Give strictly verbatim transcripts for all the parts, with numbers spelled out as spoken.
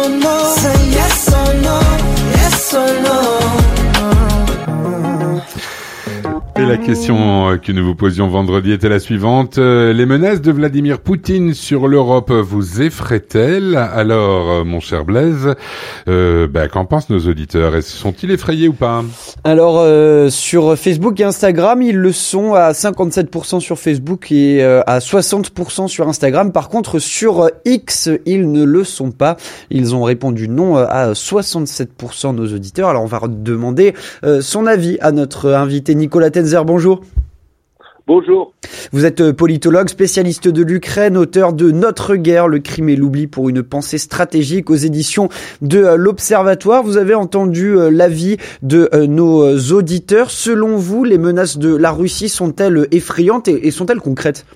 or no. Say yes or no, yes or no. Et la question que nous vous posions vendredi était la suivante. Les menaces de Vladimir Poutine sur l'Europe vous effraient-elles? Alors, mon cher Blaise, euh, ben, qu'en pensent nos auditeurs? Sont-ils effrayés ou pas? Alors, euh, sur Facebook et Instagram, ils le sont à cinquante-sept pour cent sur Facebook et euh, à soixante pour cent sur Instagram. Par contre, sur X, ils ne le sont pas. Ils ont répondu non à soixante-sept pour cent nos auditeurs. Alors, on va demander euh, son avis à notre invité Nicolas Tenzer. Bonjour. Bonjour. Vous êtes politologue, spécialiste de l'Ukraine, auteur de Notre guerre, le crime et l'oubli pour une pensée stratégique aux éditions de l'Observatoire. Vous avez entendu l'avis de nos auditeurs. Selon vous, les menaces de la Russie sont-elles effrayantes et sont-elles concrètes?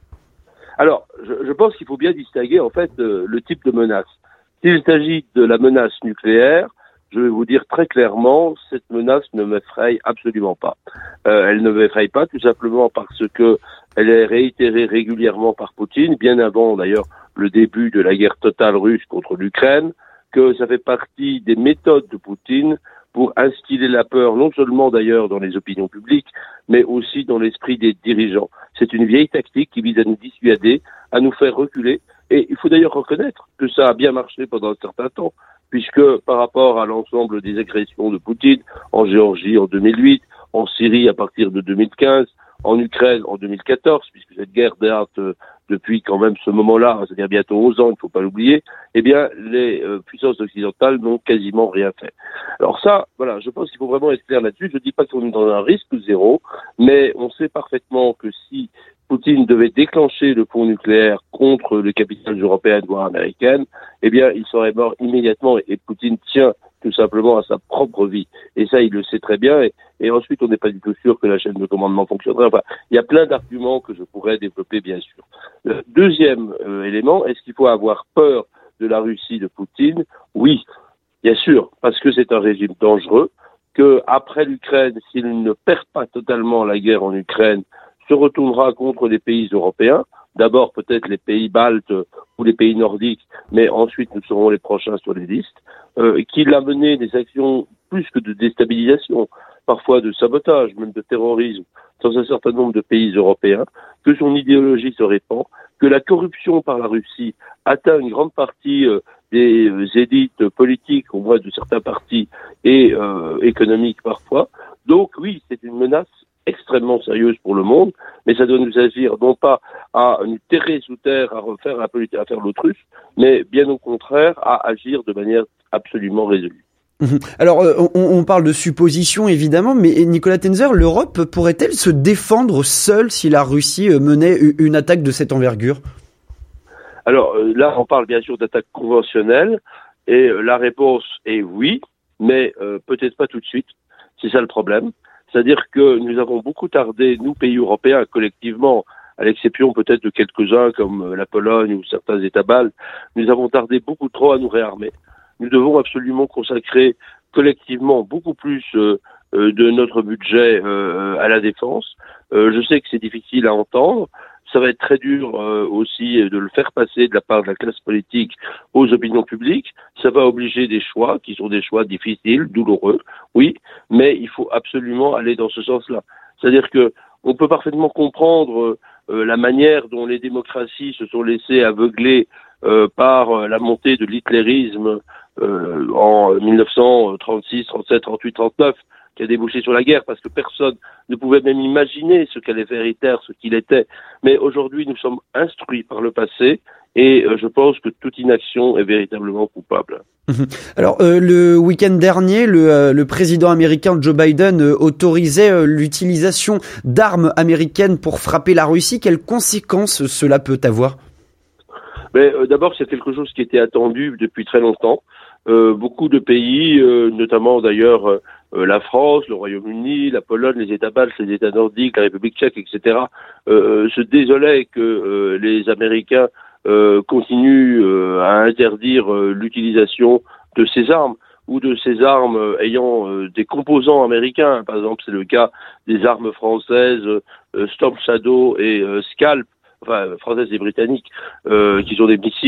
Alors, je, je pense qu'il faut bien distinguer en fait euh, le type de menace. S'il s'agit de la menace nucléaire, je vais vous dire très clairement, cette menace ne m'effraie absolument pas. Euh, elle ne m'effraie pas tout simplement parce que elle est réitérée régulièrement par Poutine, bien avant d'ailleurs le début de la guerre totale russe contre l'Ukraine, que ça fait partie des méthodes de Poutine pour instiller la peur, non seulement d'ailleurs dans les opinions publiques, mais aussi dans l'esprit des dirigeants. C'est une vieille tactique qui vise à nous dissuader, à nous faire reculer. Et il faut d'ailleurs reconnaître que ça a bien marché pendant un certain temps, puisque par rapport à l'ensemble des agressions de Poutine, en Géorgie en deux mille huit, en Syrie à partir de deux mille quinze, en Ukraine en deux mille quatorze, puisque cette guerre date euh, depuis quand même ce moment-là, c'est-à-dire bientôt onze ans, il ne faut pas l'oublier, eh bien les euh, puissances occidentales n'ont quasiment rien fait. Alors ça, voilà, je pense qu'il faut vraiment être clair là-dessus. Je ne dis pas qu'on est dans un risque zéro, mais on sait parfaitement que si Poutine devait déclencher le pont nucléaire contre les capitales européennes, voire américaines, eh bien, il serait mort immédiatement. Et Poutine tient tout simplement à sa propre vie. Et ça, il le sait très bien. Et, et ensuite, on n'est pas du tout sûr que la chaîne de commandement fonctionnerait. Enfin, il y a plein d'arguments que je pourrais développer, bien sûr. Le deuxième euh, élément, est-ce qu'il faut avoir peur de la Russie de Poutine? Oui, bien sûr, parce que c'est un régime dangereux, que après l'Ukraine, s'il ne perd pas totalement la guerre en Ukraine, se retournera contre les pays européens, d'abord peut-être les pays baltes ou les pays nordiques, mais ensuite nous serons les prochains sur les listes, euh, qu'il a mené des actions plus que de déstabilisation, parfois de sabotage, même de terrorisme, dans un certain nombre de pays européens, que son idéologie se répand, que la corruption par la Russie atteint une grande partie euh, des euh, élites politiques, au moins de certains partis, et euh, économiques parfois. Donc oui, c'est une menace extrêmement sérieuse pour le monde, mais ça doit nous agir non pas à nous terrer sous terre, à refaire la politique, à faire l'autruche, mais bien au contraire à agir de manière absolument résolue. Alors, on, on parle de supposition évidemment, mais Nicolas Tenzer, l'Europe pourrait-elle se défendre seule si la Russie menait une attaque de cette envergure? Alors là, on parle bien sûr d'attaque conventionnelle, et la réponse est oui, mais euh, peut-être pas tout de suite. C'est ça le problème. C'est-à-dire que nous avons beaucoup tardé, nous, pays européens, collectivement, à l'exception peut-être de quelques-uns comme la Pologne ou certains États baltes, nous avons tardé beaucoup trop à nous réarmer. Nous devons absolument consacrer collectivement beaucoup plus euh, euh, de notre budget euh, à la défense. Euh, je sais que c'est difficile à entendre. Ça va être très dur euh, aussi de le faire passer de la part de la classe politique aux opinions publiques. Ça va obliger des choix qui sont des choix difficiles, douloureux, oui, mais il faut absolument aller dans ce sens-là. C'est-à-dire que on peut parfaitement comprendre euh, la manière dont les démocraties se sont laissées aveugler euh, par la montée de l'hitlérisme euh, en mille neuf cent trente-six, trente-sept, trente-huit, trente-neuf, qui a débouché sur la guerre, parce que personne ne pouvait même imaginer ce qu'allait faire Hitler, ce qu'il était. Mais aujourd'hui, nous sommes instruits par le passé, et euh, je pense que toute inaction est véritablement coupable. Alors, euh, le week-end dernier, le, euh, le président américain Joe Biden euh, autorisait euh, l'utilisation d'armes américaines pour frapper la Russie. Quelles conséquences cela peut avoir? Mais euh, d'abord, c'est quelque chose qui était attendu depuis très longtemps. Euh, beaucoup de pays, euh, notamment d'ailleurs euh, la France, le Royaume-Uni, la Pologne, les États baltes, les États nordiques, la République tchèque, et cetera, euh, se désolaient que euh, les Américains euh, continuent euh, à interdire euh, l'utilisation de ces armes ou de ces armes euh, ayant euh, des composants américains. Par exemple, c'est le cas des armes françaises euh, Storm Shadow et euh, Scalp, enfin françaises et britanniques, euh, qui sont des missiles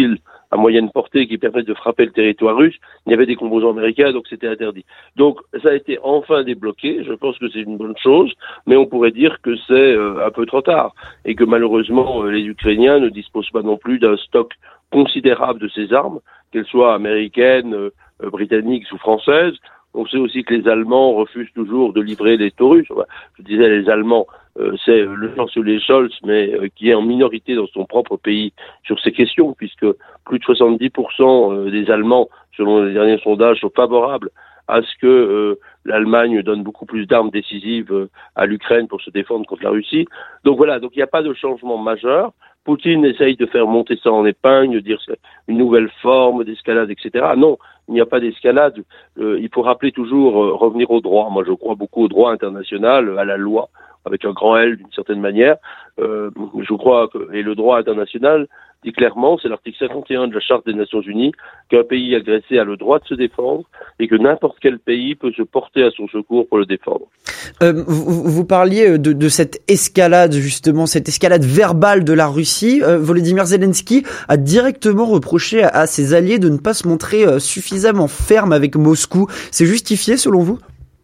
à moyenne portée qui permettent de frapper le territoire russe, il y avait des composants américains, donc c'était interdit. Donc ça a été enfin débloqué, je pense que c'est une bonne chose, mais on pourrait dire que c'est euh, un peu trop tard, et que malheureusement euh, les Ukrainiens ne disposent pas non plus d'un stock considérable de ces armes, qu'elles soient américaines, euh, euh, britanniques ou françaises. On sait aussi que les Allemands refusent toujours de livrer les Taurus. Enfin, je disais les Allemands, euh, c'est le chancelier Scholz, mais euh, qui est en minorité dans son propre pays sur ces questions, puisque plus de soixante-dix pour cent des Allemands, selon les derniers sondages, sont favorables à ce que euh, l'Allemagne donne beaucoup plus d'armes décisives euh, à l'Ukraine pour se défendre contre la Russie. Donc voilà, donc il n'y a pas de changement majeur. Poutine essaye de faire monter ça en épingle, dire c'est une nouvelle forme d'escalade, et cetera. Non, il n'y a pas d'escalade. Euh, il faut rappeler toujours, euh, revenir au droit. Moi, je crois beaucoup au droit international, à la loi, avec un grand L d'une certaine manière. Euh, je crois que, et le droit international dit clairement, c'est l'article cinquante et un de la Charte des Nations Unies, qu'un pays agressé a le droit de se défendre et que n'importe quel pays peut se porter à son secours pour le défendre. Euh, vous, vous parliez de, de cette escalade, justement, cette escalade verbale de la Russie. Euh, Volodymyr Zelensky a directement reproché à, à ses alliés de ne pas se montrer euh, suffisamment ferme avec Moscou. C'est justifié selon vous ?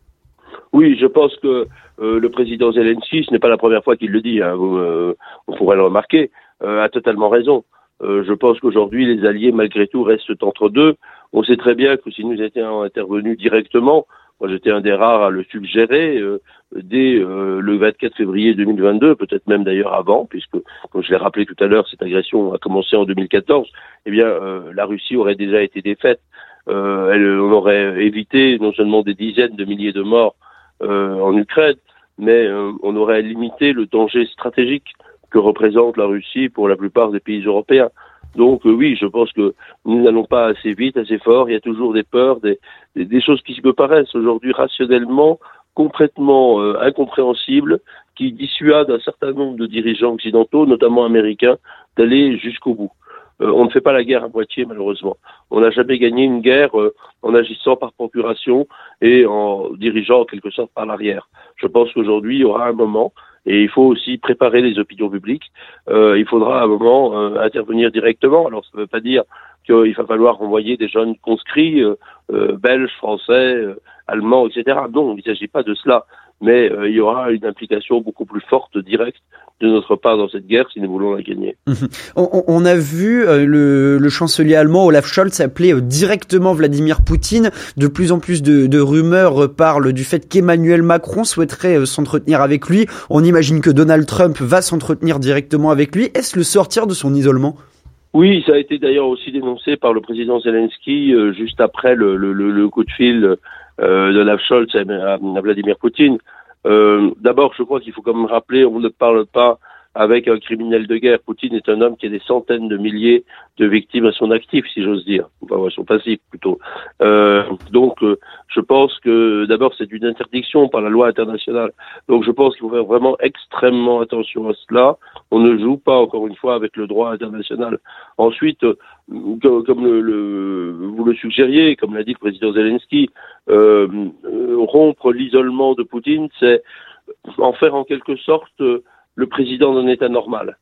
Oui, je pense que euh, le président Zelensky, ce n'est pas la première fois qu'il le dit, hein, vous, euh, on pourrait le remarquer, euh, a totalement raison. Euh, je pense qu'aujourd'hui, les alliés, malgré tout, restent entre deux. On sait très bien que si nous étions intervenus directement, moi j'étais un des rares à le suggérer, euh, dès euh, le vingt-quatre février deux mille vingt-deux, peut-être même d'ailleurs avant, puisque, comme je l'ai rappelé tout à l'heure, cette agression a commencé en deux mille quatorze, eh bien, euh, la Russie aurait déjà été défaite. Euh, elle, on aurait évité non seulement des dizaines de milliers de morts euh, en Ukraine, mais euh, on aurait limité le danger stratégique que représente la Russie pour la plupart des pays européens. Donc euh, oui, je pense que nous n'allons pas assez vite, assez fort. Il y a toujours des peurs, des, des, des choses qui me paraissent aujourd'hui rationnellement complètement euh, incompréhensibles, qui dissuadent un certain nombre de dirigeants occidentaux, notamment américains, d'aller jusqu'au bout. Euh, on ne fait pas la guerre à moitié, malheureusement. On n'a jamais gagné une guerre euh, en agissant par procuration et en dirigeant en quelque sorte par l'arrière. Je pense qu'aujourd'hui, il y aura un moment, et il faut aussi préparer les opinions publiques, euh, il faudra à un moment euh, intervenir directement. Alors ça ne veut pas dire qu'il va falloir envoyer des jeunes conscrits, euh, euh, belges, français, euh, allemands, et cetera. Non, il ne s'agit pas de cela. Mais euh, il y aura une implication beaucoup plus forte, directe, de notre part dans cette guerre si nous voulons la gagner. On, on a vu euh, le, le chancelier allemand Olaf Scholz appeler euh, directement Vladimir Poutine. De plus en plus de, de rumeurs euh, parlent du fait qu'Emmanuel Macron souhaiterait euh, s'entretenir avec lui. On imagine que Donald Trump va s'entretenir directement avec lui. Est-ce le sortir de son isolement ? Oui, ça a été d'ailleurs aussi dénoncé par le président Zelensky euh, juste après le, le, le, le coup de fil euh, d'Olaf Scholz à, à, à Vladimir Poutine. Euh, d'abord, je crois qu'il faut quand même rappeler, on ne parle pas avec un criminel de guerre. Poutine est un homme qui a des centaines de milliers de victimes à son actif, si j'ose dire, enfin à son passif plutôt. Euh, donc, euh, je pense que d'abord c'est une interdiction par la loi internationale. Donc, je pense qu'il faut faire vraiment extrêmement attention à cela. On ne joue pas, encore une fois, avec le droit international. Ensuite, euh, comme le, le, vous le suggériez, comme l'a dit le président Zelensky, euh, euh, rompre l'isolement de Poutine, c'est en faire en quelque sorte euh, le président d'un État normal.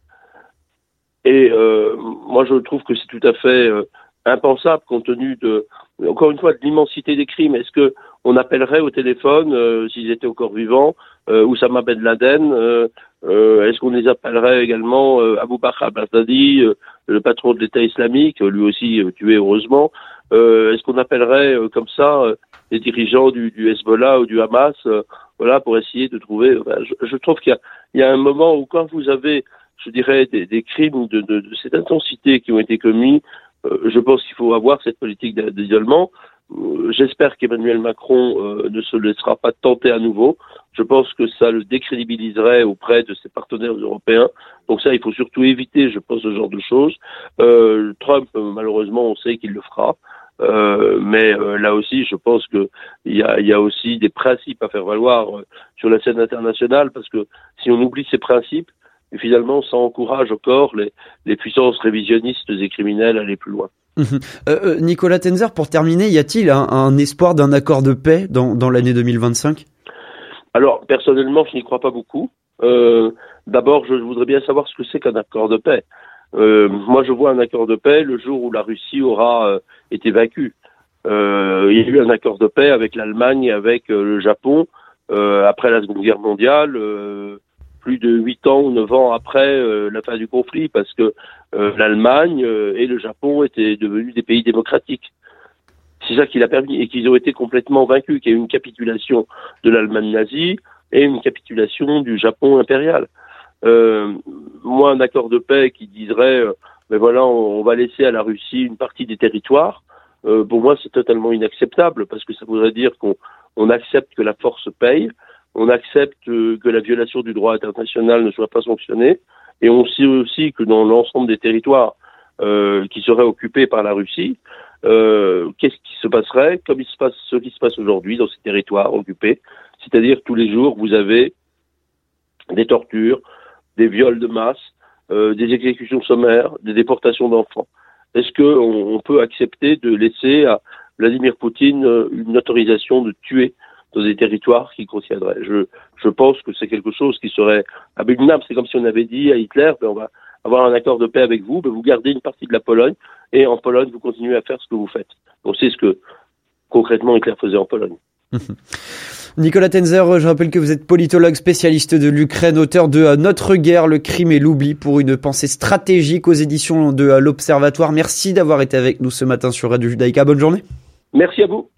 Et euh, moi, je trouve que c'est tout à fait euh, impensable, compte tenu de, encore une fois, de l'immensité des crimes. Est-ce que on appellerait au téléphone, euh, s'ils étaient encore vivants, euh, Oussama Ben Laden euh, euh, Est-ce qu'on les appellerait également euh, Abu Bakr al-Baghdadi, euh, le patron de l'État islamique, lui aussi euh, tué heureusement euh, Est-ce qu'on appellerait euh, comme ça euh, les dirigeants du, du Hezbollah ou du Hamas euh, voilà, pour essayer de trouver... Enfin, je, je trouve qu'il y a, il y a un moment où quand vous avez, je dirais, des, des crimes de, de, de cette intensité qui ont été commis, euh, je pense qu'il faut avoir cette politique d'isolement. Euh, j'espère qu'Emmanuel Macron euh, ne se laissera pas tenter à nouveau. Je pense que ça le décrédibiliserait auprès de ses partenaires européens. Donc ça, il faut surtout éviter, je pense, ce genre de choses. Euh, Trump, malheureusement, on sait qu'il le fera. Euh, mais euh, là aussi, je pense que il y a, il y a aussi des principes à faire valoir euh, sur la scène internationale, parce que si on oublie ces principes, finalement, ça encourage encore les, les puissances révisionnistes et criminelles à aller plus loin. Mmh. Euh, Nicolas Tenzer, pour terminer, y a-t-il un, un espoir d'un accord de paix dans, dans l'année deux mille vingt-cinq ? Alors, personnellement, je n'y crois pas beaucoup. Euh, d'abord, je voudrais bien savoir ce que c'est qu'un accord de paix. Euh, moi, je vois un accord de paix le jour où la Russie aura euh, été vaincue. Euh, il y a eu un accord de paix avec l'Allemagne et avec euh, le Japon euh, après la Seconde Guerre mondiale, euh, plus de huit ans ou neuf ans après euh, la fin du conflit, parce que euh, l'Allemagne euh, et le Japon étaient devenus des pays démocratiques. C'est ça qui l'a permis, et qu'ils ont été complètement vaincus, qu'il y a eu une capitulation de l'Allemagne nazie et une capitulation du Japon impérial. Euh, moi, un accord de paix qui dirait, euh, ben voilà, on, on va laisser à la Russie une partie des territoires, euh, pour moi, c'est totalement inacceptable, parce que ça voudrait dire qu'on on accepte que la force paye, on accepte euh, que la violation du droit international ne soit pas sanctionnée, et on sait aussi que dans l'ensemble des territoires euh, qui seraient occupés par la Russie, euh, qu'est-ce qui se passerait comme il se passe, ce qui se passe aujourd'hui dans ces territoires occupés, c'est-à-dire tous les jours, vous avez des tortures, des viols de masse, euh, des exécutions sommaires, des déportations d'enfants. Est-ce qu'on on peut accepter de laisser à Vladimir Poutine euh, une autorisation de tuer dans des territoires qui contiendraient? Je, je pense que c'est quelque chose qui serait abominable. C'est comme si on avait dit à Hitler, ben on va avoir un accord de paix avec vous, ben vous gardez une partie de la Pologne, et en Pologne, vous continuez à faire ce que vous faites. Donc c'est ce que concrètement Hitler faisait en Pologne. Nicolas Tenzer, je rappelle que vous êtes politologue spécialiste de l'Ukraine, auteur de Notre guerre, le crime et l'oubli, pour une pensée stratégique aux éditions de l'Observatoire. Merci d'avoir été avec nous ce matin sur Radio Judaïka. Bonne journée. Merci à vous.